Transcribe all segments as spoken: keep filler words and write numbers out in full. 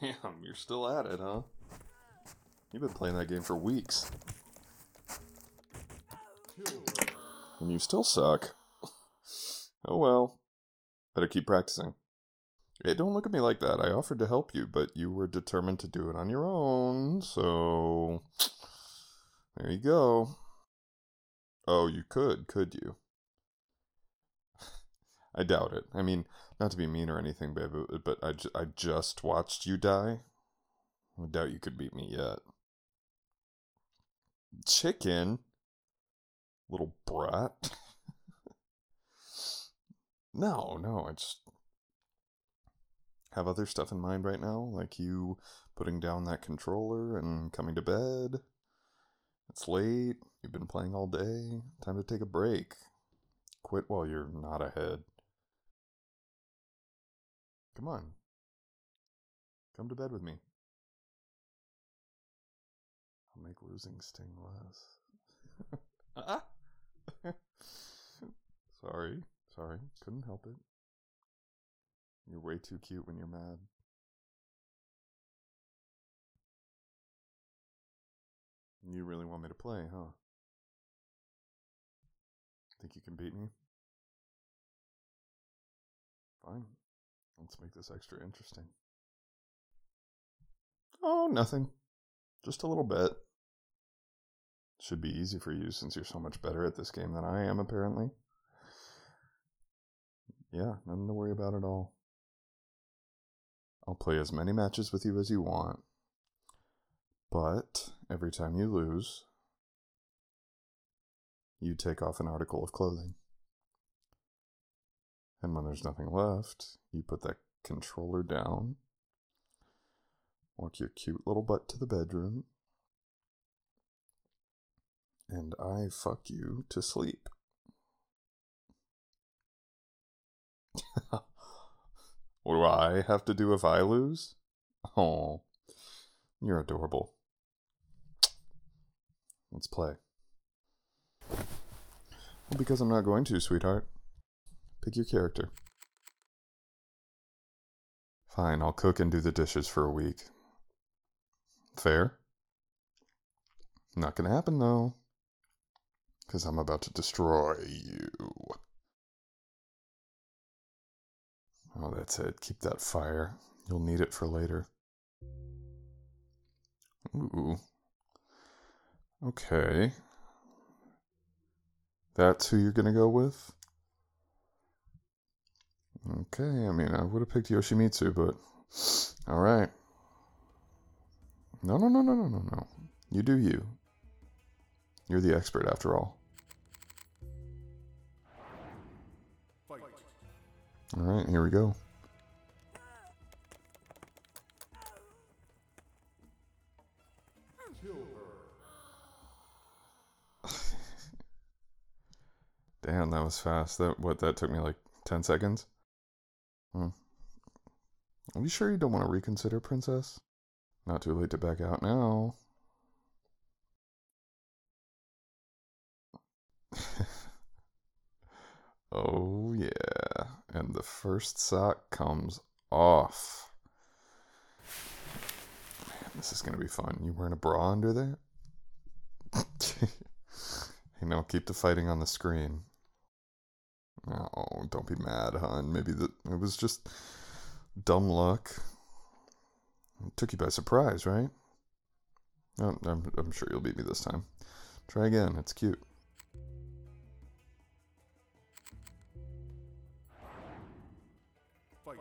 Damn, you're still at it, huh? You've been playing that game for weeks. And you still suck. Oh well. Better keep practicing. Hey, don't look at me like that. I offered to help you, but you were determined to do it on your own, so... There you go. Oh, you could, could you? I doubt it. I mean, not to be mean or anything, babe, but I, ju- I just watched you die. I doubt you could beat me yet. Chicken? Little brat. No, no, I just have other stuff in mind right now, like you putting down that controller and coming to bed. It's late. You've been playing all day. Time to take a break. Quit while you're not ahead. Come on. Come to bed with me. I'll make losing sting less. Ah! Sorry. Sorry. Couldn't help it. You're way too cute when you're mad. You really want me to play, huh? Think you can beat me? Fine. Let's make this extra interesting. Oh, nothing. Just a little bit. Should be easy for you since you're so much better at this game than I am, apparently. Yeah, nothing to worry about at all. I'll play as many matches with you as you want. But every time you lose, you take off an article of clothing. And when there's nothing left, you put that controller down, walk your cute little butt to the bedroom, and I fuck you to sleep. What do I have to do if I lose? Oh, you're adorable. Let's play. Well, because I'm not going to, sweetheart. Pick your character. Fine, I'll cook and do the dishes for a week. Fair? Not gonna happen, though. Because I'm about to destroy you. Oh, that's it. Keep that fire. You'll need it for later. Ooh. Okay. That's who you're gonna go with? Okay, I mean, I would have picked Yoshimitsu, but... Alright. No, no, no, no, no, no, no. You do you. You're the expert, after all. Alright, here we go. Damn, that was fast. That what? That took me like ten seconds? Hmm. Are you sure you don't want to reconsider, Princess? Not too late to back out now. Oh, yeah. And the first sock comes off. Man, this is going to be fun. You wearing a bra under there? You know, keep the fighting on the screen. Oh, don't be mad, hon. Maybe the, it was just dumb luck. It took you by surprise, right? Oh, I'm, I'm sure you'll beat me this time. Try again. It's cute. Fight.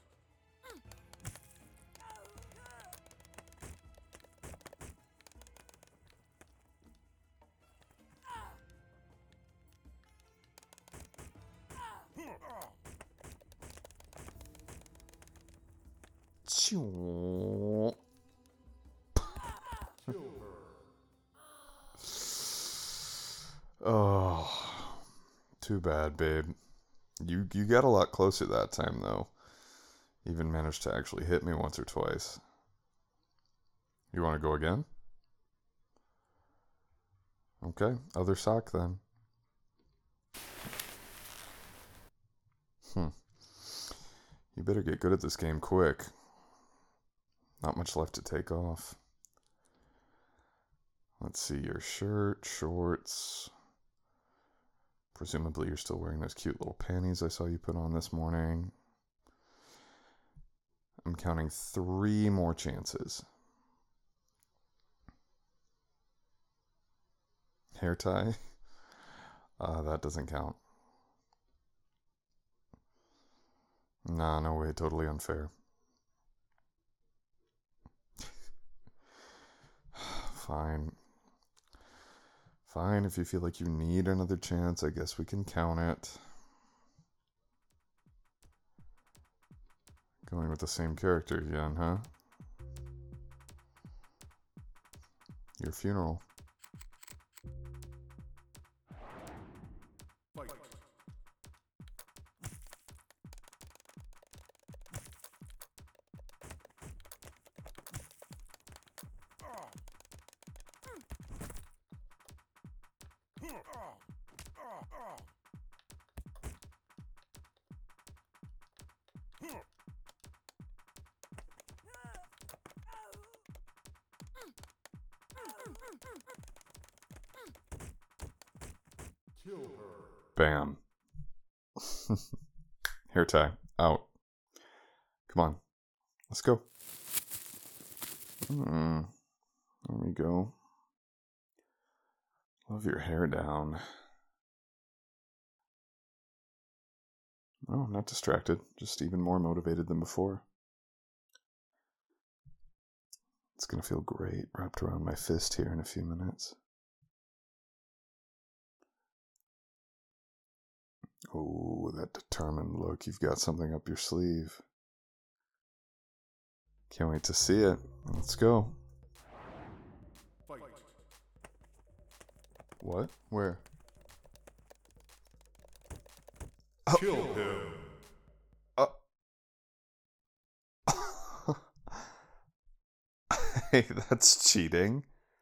Oh, too bad, babe. You you got a lot closer that time, though. Even managed to actually hit me once or twice. You want to go again? Okay, other sock then. Hmm. You better get good at this game quick. Not much left to take off. Let's see, your shirt, shorts. Presumably you're still wearing those cute little panties I saw you put on this morning. I'm counting three more chances. Hair tie? Uh, that doesn't count. Nah, no way, totally unfair. Fine. Fine, if you feel like you need another chance, I guess we can count it. Going with the same character again, huh? Your funeral. Fight. Kill her. Bam. Hair tie. Out. Come on. Let's go. Mm, there we go. Love your hair down. Oh, I'm not distracted. Just even more motivated than before. It's gonna feel great wrapped around my fist here in a few minutes. Oh, that determined look. You've got something up your sleeve. Can't wait to see it. Let's go. Fight. What? Where? Kill oh. him. Uh. Hey, that's cheating.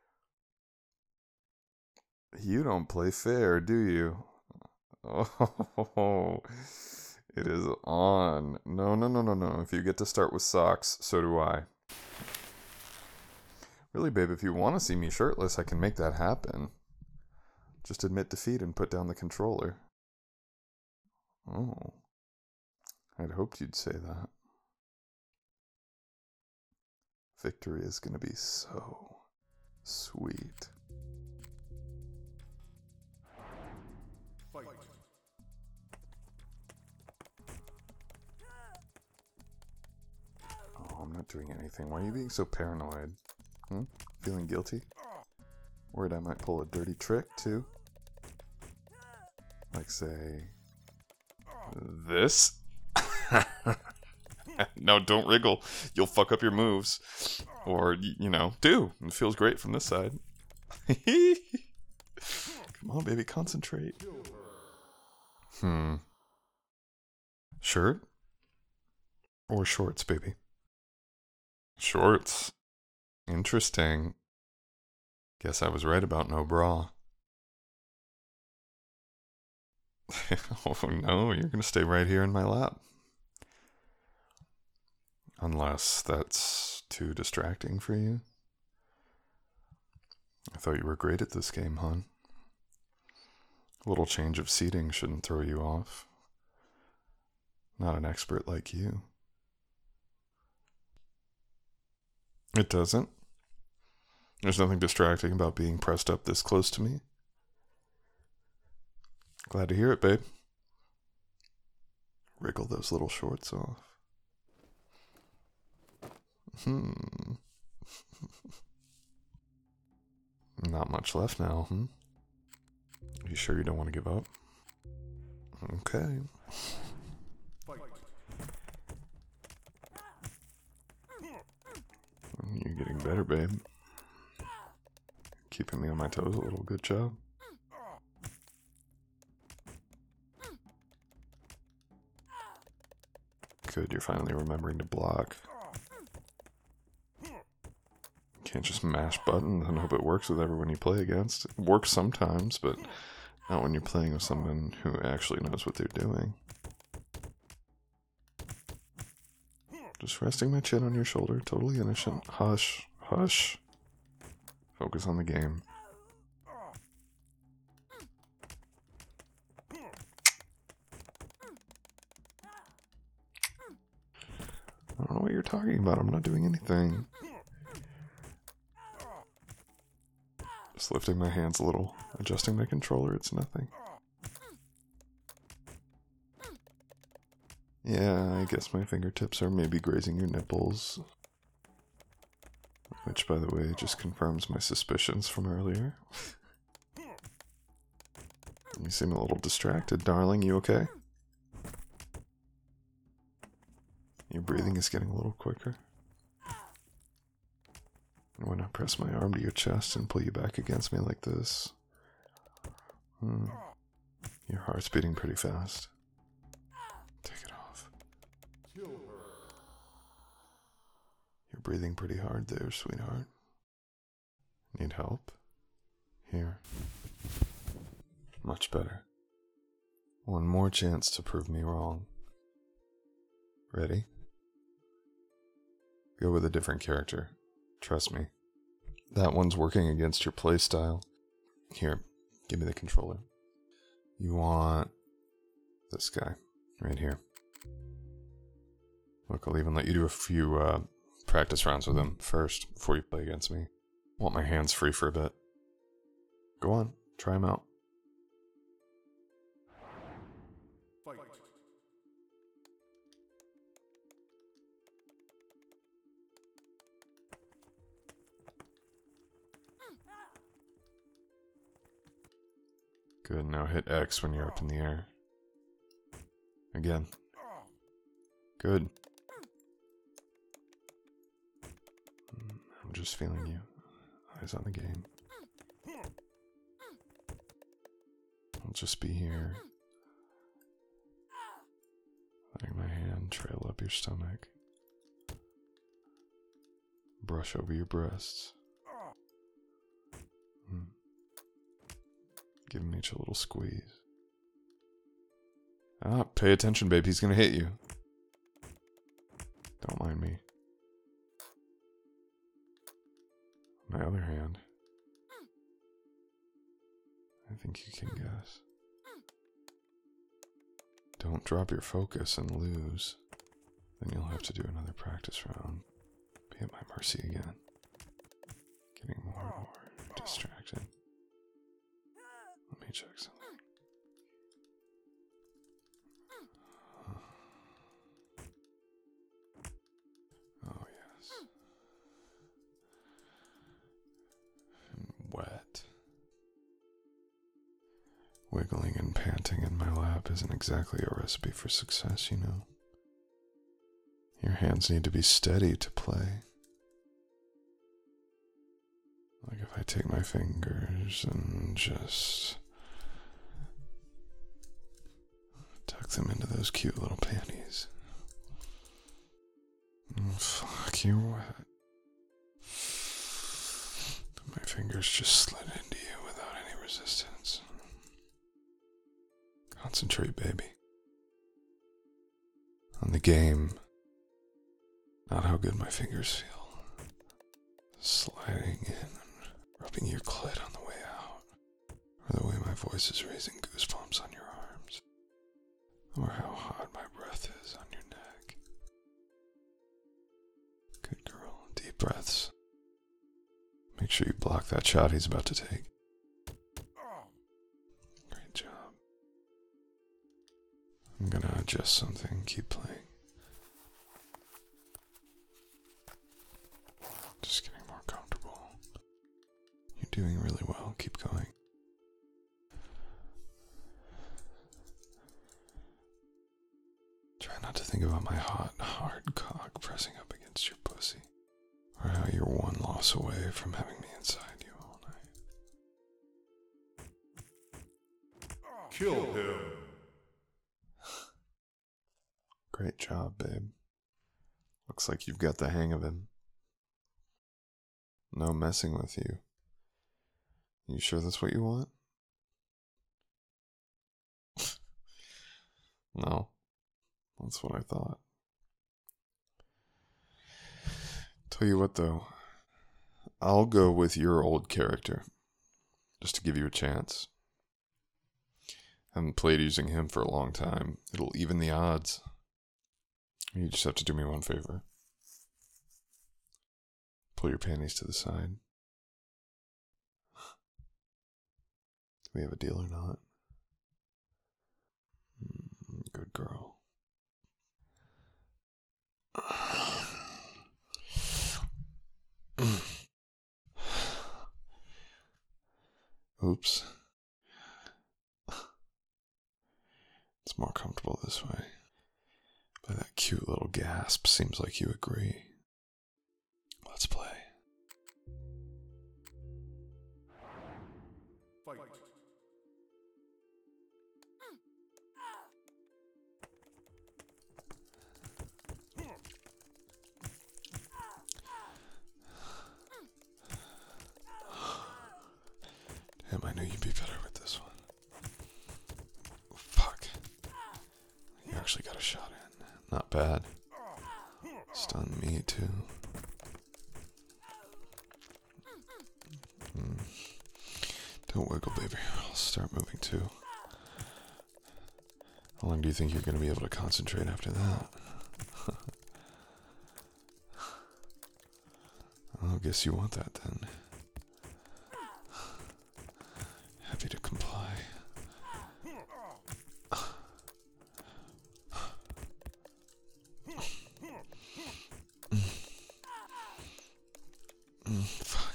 You don't play fair, do you? Oh, it is on. No, no, no, no, no. If you get to start with socks, so do I. Really, babe, if you want to see me shirtless, I can make that happen. Just admit defeat and put down the controller. Oh. I'd hoped you'd say that. Victory is going to be so sweet. Fight. Oh, I'm not doing anything. Why are you being so paranoid? Hmm? Feeling guilty? Worried I might pull a dirty trick, too? Like, say... this? No, don't wriggle. You'll fuck up your moves. Or, you know, do. It feels great from this side. Come on, baby, concentrate. Hmm. Shirt? Or shorts, baby? Shorts. Interesting. Guess I was right about no bra. Oh no, you're gonna stay right here in my lap. Unless that's too distracting for you. I thought you were great at this game, hon. A little change of seating shouldn't throw you off. Not an expert like you. It doesn't. There's nothing distracting about being pressed up this close to me. Glad to hear it, babe. Wriggle those little shorts off. Hmm. Not much left now, hmm? You sure you don't want to give up? Okay. You're getting better, babe. Keeping me on my toes a little. Good job. Good, you're finally remembering to block. Can't just mash buttons and hope it works with everyone you play against. It works sometimes, but not when you're playing with someone who actually knows what they're doing. Just resting my chin on your shoulder, totally innocent. Hush, hush. Focus on the game. I don't know what you're talking about. I'm not doing anything. Just lifting my hands a little, adjusting my controller. It's nothing. Yeah, I guess my fingertips are maybe grazing your nipples. Which, by the way, just confirms my suspicions from earlier. You seem a little distracted, darling. You okay? Your breathing is getting a little quicker. When I press my arm to your chest and pull you back against me like this, hmm, your heart's beating pretty fast. Take it off. You're breathing pretty hard there, sweetheart. Need help? Here. Much better. One more chance to prove me wrong. Ready? Go with a different character. Trust me. That one's working against your playstyle. Here, give me the controller. You want this guy right here. Look, I'll even let you do a few uh, practice rounds with him first before you play against me. Want my hands free for a bit. Go on, try him out. Fight. Good, now hit X when you're up in the air. Again. Good. I'm just feeling you. Eyes on the game. I'll just be here. Letting my hand trail up your stomach. Brush over your breasts. Hmm. Give him each a little squeeze. Ah, pay attention, babe. He's gonna hit you. Don't mind me. On my other hand, I think you can guess. Don't drop your focus and lose. Then you'll have to do another practice round. Be at my mercy again. Getting more and more distracted. Let me check something. Oh, yes. And wet. Wiggling and panting in my lap isn't exactly a recipe for success, you know. Your hands need to be steady to play. Like if I take my fingers and just tuck them into those cute little panties. Oh, fuck, you're wet. My fingers just slid into you without any resistance. Concentrate, baby. On the game, not how good my fingers feel. Sliding in and rubbing your clit on the way out, or the way my voice is raising goosebumps on your arms, or how hot my breath is on your neck. Good girl, deep breaths. Make sure you block that shot he's about to take. Great job. I'm gonna adjust something, keep playing. Just getting more comfortable. You're doing really well, keep going. Try not to think about my hot, hard cock pressing up against your pussy. Or how you're one loss away from having me inside you all night. Kill him. Great job, babe. Looks like you've got the hang of him. No messing with you. You sure that's what you want? No. That's what I thought. Tell you what, though. I'll go with your old character. Just to give you a chance. Haven't played using him for a long time. It'll even the odds. You just have to do me one favor. Pull your panties to the side. Do we have a deal or not? Good girl. Oops. It's more comfortable this way. By that cute little gasp, seems like you agree. Let's play. Fight. Damn, I knew you'd be better with this one. Fuck. You actually got a shot in. Not bad. Stun me too. Mm. Don't wiggle, baby. I'll start moving too. How long do you think you're going to be able to concentrate after that? I guess you want that then. Happy to comply. Mm, fuck.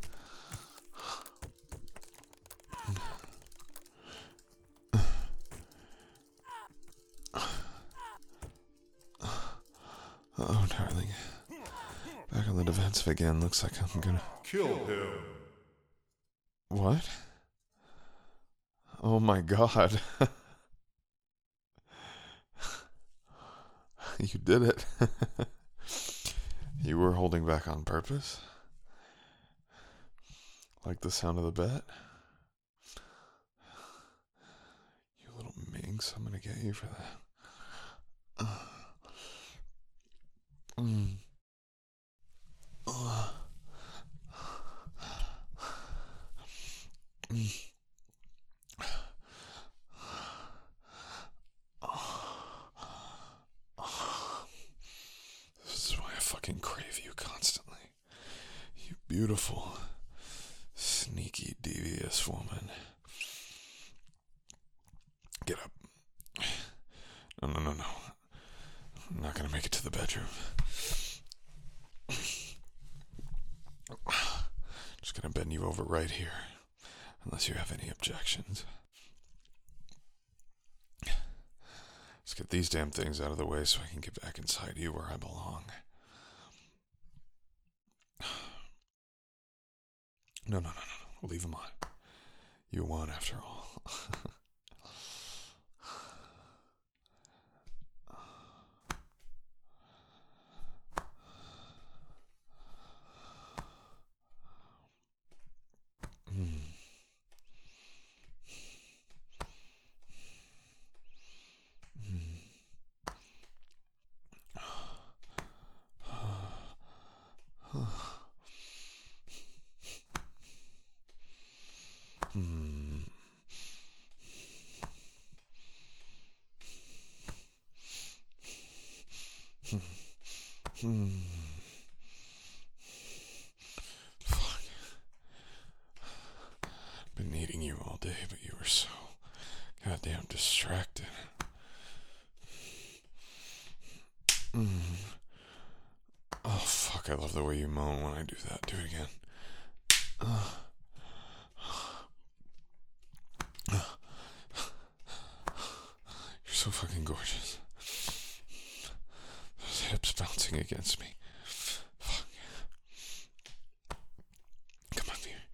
Oh, darling. Back on the defensive again. Looks like I'm gonna... Kill him. What? Oh my god. You did it. You were holding back on purpose? Like the sound of the bet? You little minx, I'm gonna get you for that. Uh. Mm. Uh. Mm. This is why I fucking crave you constantly. You beautiful, sneaky, devious woman. Get up. No, no, no, no. I'm not gonna make it to the bedroom. Just gonna bend you over right here. Unless you have any objections. Let's get these damn things out of the way so I can get back inside you where I belong. No, no, no, no, no. We'll leave them on. You won after all. Hmm. Hmm. Hmm. Fuck. Been needing you all day, but you were so goddamn distracted. Mm. Oh, fuck, I love the way you moan when I do that. Do it again. Uh. You're so fucking gorgeous. Those hips bouncing against me. Fuck. Come on here.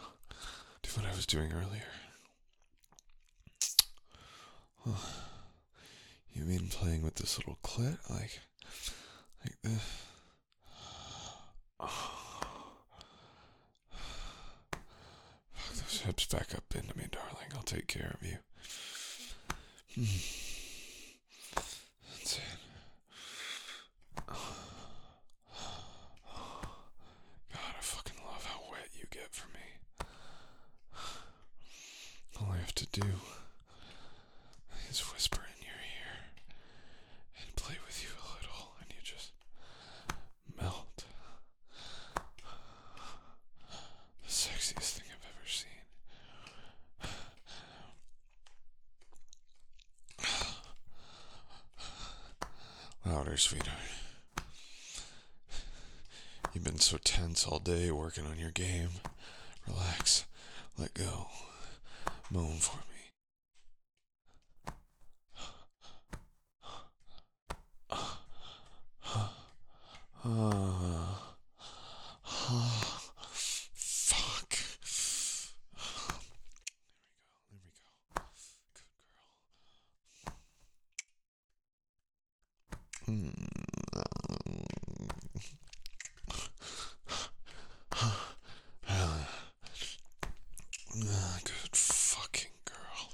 Do what I was doing earlier. Imagine playing with this little clit, like, like this. Fuck those hips back up into me, darling. I'll take care of you. That's it. God, I fucking love how wet you get for me. All I have to do is whisper in your ear and play with you a little, and you just melt. The sexiest thing I've ever seen. Louder, sweetheart. You've been so tense all day working on your game. Relax. Let go. Moan for me. Uh, fuck. There we go. There we go. Good girl. Mm. Good fucking girl.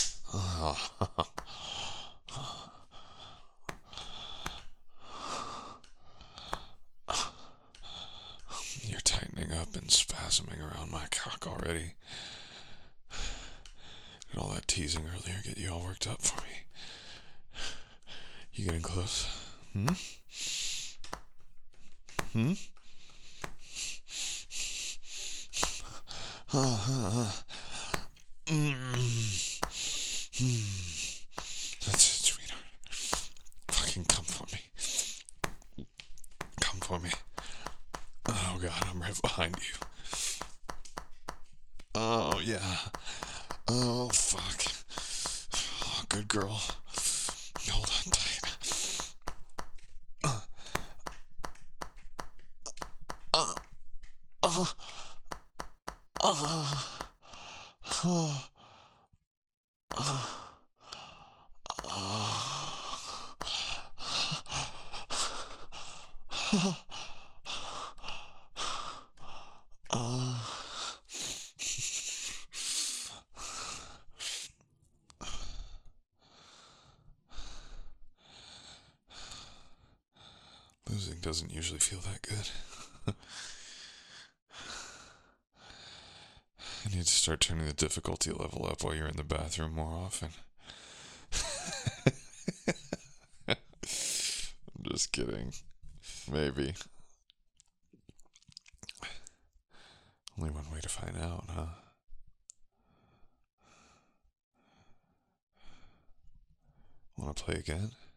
You're tightening up and spasming around my cock already. Did all that teasing earlier get you all worked up for me? You getting close? Hmm? Hmm? Uh, uh, uh. Mm. Mm. That's it, sweetheart. Fucking come for me. Come for me. Oh God, I'm right behind you. Oh yeah. Oh fuck. Oh, good girl. Hold on tight. Uh. Uh. Uh. Uh. Uh. Uh. Uh, losing doesn't usually feel that good. I need to start turning the difficulty level up while you're in the bathroom more often. I'm just kidding. Maybe. Only one way to find out, huh? Want to play again?